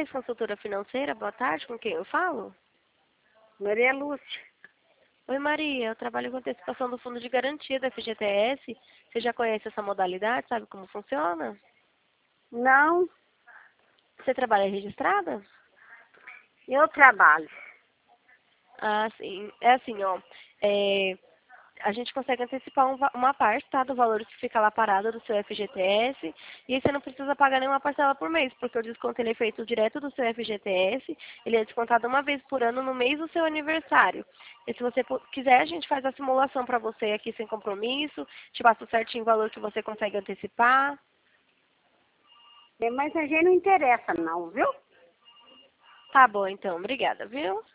Reis, consultora financeira, boa tarde, com quem eu falo? Maria Lúcia. Oi Maria, eu trabalho com antecipação do Fundo de Garantia da FGTS. Você já conhece essa modalidade, sabe como funciona? Não, Você trabalha registrada? eu trabalho. Ah, sim. É assim, ó. A gente consegue antecipar uma parte, tá, do valor que fica lá parado do seu FGTS, e aí você não precisa pagar nenhuma parcela por mês, porque o desconto ele é feito direto do seu FGTS, ele é descontado uma vez por ano no mês do seu aniversário. E se você quiser, a gente faz a simulação para você aqui sem compromisso, te passa certinho o valor que você consegue antecipar. Mas a gente não interessa não, viu? Tá bom, então. Obrigada, viu?